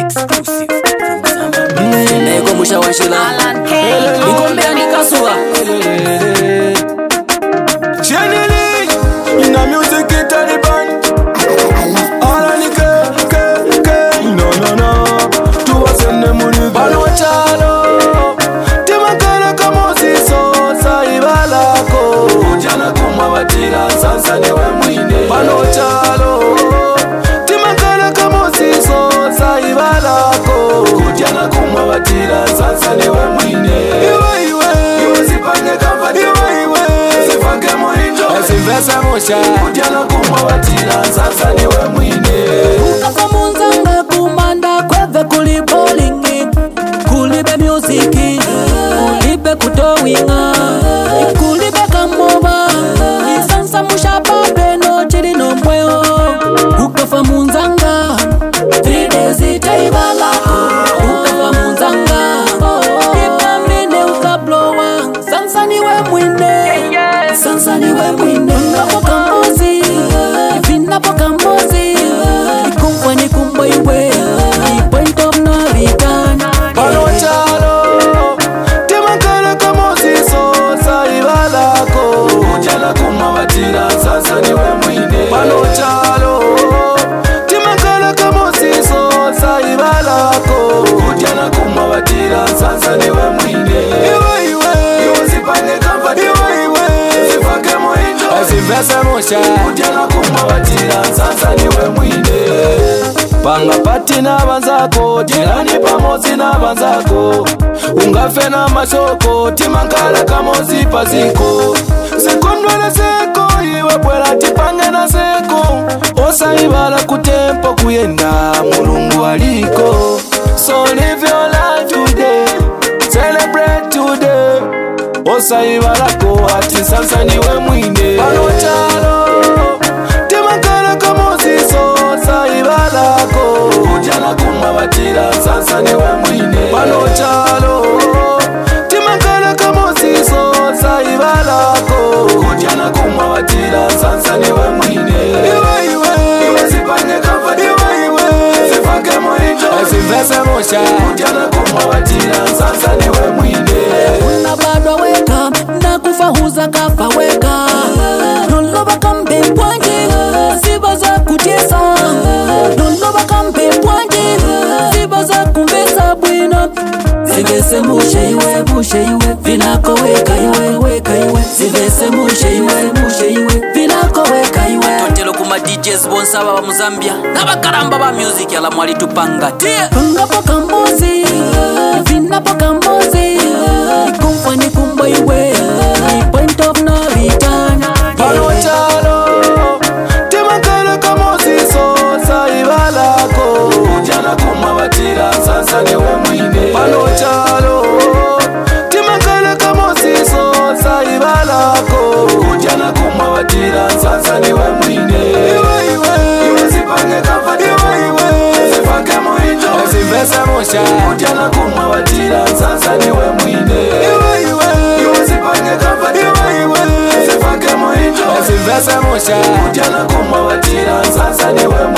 Exclusive from Zambia. Nego musha washila Ingombe andikasuwa Generally, in a music it Taliban. All I need no. Tu wasende muni bano chalo. Timakala kamosi so saibalako. Ujana kumawatira sansa niwe mwine. Bano chalo. Timakala kamosi so saibalako. Ujana kumawatira sansa niwe mwine. Iwe zipange kafadi. Sivesa musha Kujana kumawatira sasa niwe mwine Ukafamunzanga kumanda kweve kuli bowling Kulibe musiki Kulibe kutowinga Kulibe kamoba Isansa musha pape no chiri no mweo Ukafamunzanga 3 days itaibala Ukafamunzanga Ipamine ukablowa Sansa niwe mwine Sansa niwe mwine Napo kambozi Ifinapo kambozi Ikumbwa ni kumbwa iwe Point of no return Bano chalo Timakala kamosi so saibalako Ujana kumawatira sasa niwe mwine Bano chalo Timakala kamosi so saibalako Ujana kumawatira sasa niwe mwine Iwe zipange kafadi Sivesa musha Ujana kumawatira sasa niwe mwine Panga pati na banzako Jirani pamozi na banzako Ungafe na masoko Timankala kamozi paziko Sekondwele seko Iwe pwela tipange na seko Osa ibala kutempo kuyenda Mulungu aliko So live your life today Celebrate today Osa ibalako ati sansa niwe mwine Bano chalo Timakala kamosi so saibalako Ujana kumawatira sansa niwe mwine Bano chalo Timakala kamosi so saibalako Ujana kumawatira sansa niwe mwine Iwe zipange kafadi Zifake moinjo Sivese musha Ujana kumawatira sansa niwe mwine Unabadwa weka Nakufahuza kafa weka Noloba kambe pwanji Siba za kutiesa Noloba kambe pwanji Siba za kumbesa bwina Sivese mushe iwe Vinako weka iwe Sivese mushe iwe Vinako weka iwe Totelo kuma DJs bonsaba wa Muzambia Nabakaramba ba music ya la mwali tupanga Pangapo kambozi Vinapo kambozi Ikumbwa ni kumbwa iwe Point of no return Bano chalo Timakala kamosi so saibalako Ujana kumawatira sasa niwe mwine Bano chalo Timakala kamosi so saibalako Ujana kumawatira sasa niwe mwine Iwe zipange kafadi Zifake moinjo Sivesa musha Ujana kumawatira sasa niwe mwine Iwe zipange kafadi Zifake moinjo Sivesa musha Ujana kumawatira sasa niwe mwine